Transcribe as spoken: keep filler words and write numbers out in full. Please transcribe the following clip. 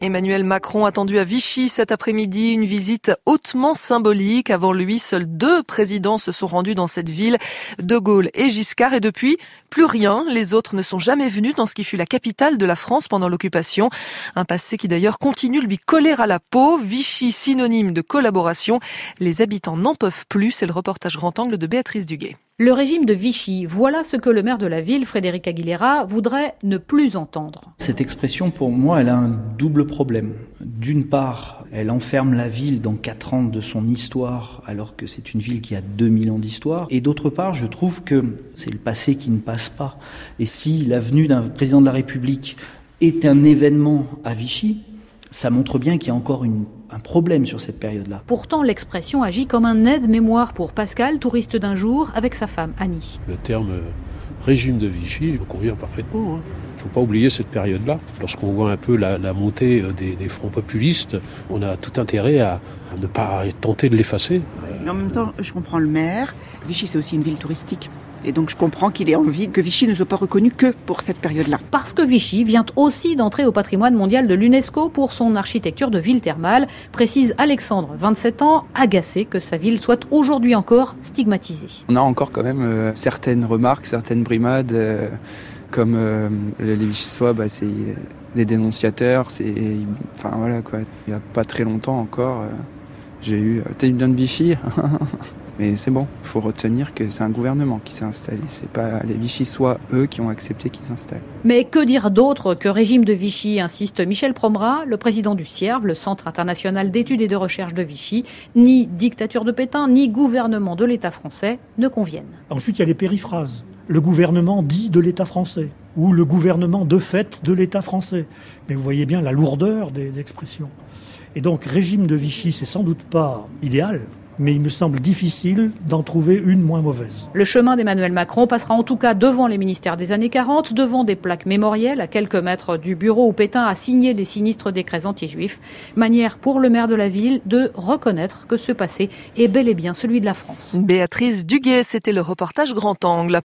Emmanuel Macron attendu à Vichy cet après-midi, une visite hautement symbolique. Avant lui, seuls deux présidents se sont rendus dans cette ville, De Gaulle et Giscard, et depuis, plus rien. Les autres ne sont jamais venus dans ce qui fut la capitale de la France pendant l'occupation. Un passé qui d'ailleurs continue de lui coller à la peau. Vichy, synonyme de collaboration. Les habitants n'en peuvent plus. C'est le reportage grand angle de Béatrice Duguay. Le régime de Vichy, voilà ce que le maire de la ville, Frédéric Aguilera, voudrait ne plus entendre. Cette expression, pour moi, elle a un double problème. D'une part, elle enferme la ville dans quatre ans de son histoire, alors que c'est une ville qui a deux mille ans d'histoire. Et d'autre part, je trouve que c'est le passé qui ne passe pas. Et si la venue d'un président de la République est un événement à Vichy, ça montre bien qu'il y a encore une un problème sur cette période-là. Pourtant, l'expression agit comme un aide-mémoire pour Pascal, touriste d'un jour, avec sa femme Annie. Le terme régime de Vichy me convient parfaitement. Il ne faut pas oublier cette période-là. Lorsqu'on voit un peu la, la montée des, des fronts populistes, on a tout intérêt à, à ne pas tenter de l'effacer. Mais en même temps, je comprends le maire. Vichy, c'est aussi une ville touristique. Et donc je comprends qu'il ait envie que Vichy ne soit pas reconnu que pour cette période-là. Parce que Vichy vient aussi d'entrer au patrimoine mondial de l'UNESCO pour son architecture de ville thermale, précise Alexandre, vingt-sept ans, agacé que sa ville soit aujourd'hui encore stigmatisée. On a encore quand même euh, certaines remarques, certaines brimades, euh, comme euh, les Vichysois, bah, c'est des dénonciateurs, c'est, enfin voilà quoi. Il n'y a pas très longtemps encore, euh, j'ai eu, t'es bien de Vichy. Mais c'est bon, il faut retenir que c'est un gouvernement qui s'est installé. C'est pas les Vichysois, eux, qui ont accepté qu'ils s'installent. Mais que dire d'autre que régime de Vichy, insiste Michel Promrat, le président du CIERV, le Centre international d'études et de recherche de Vichy. Ni dictature de Pétain, ni gouvernement de l'État français ne conviennent. Ensuite, il y a les périphrases. Le gouvernement dit de l'État français, ou le gouvernement de fait de l'État français. Mais vous voyez bien la lourdeur des expressions. Et donc, régime de Vichy, c'est sans doute pas idéal, mais il me semble difficile d'en trouver une moins mauvaise. Le chemin d'Emmanuel Macron passera en tout cas devant les ministères des années quarante, devant des plaques mémorielles à quelques mètres du bureau où Pétain a signé les sinistres décrets anti-juifs. Manière pour le maire de la ville de reconnaître que ce passé est bel et bien celui de la France. Béatrice Duguay, c'était le reportage grand angle.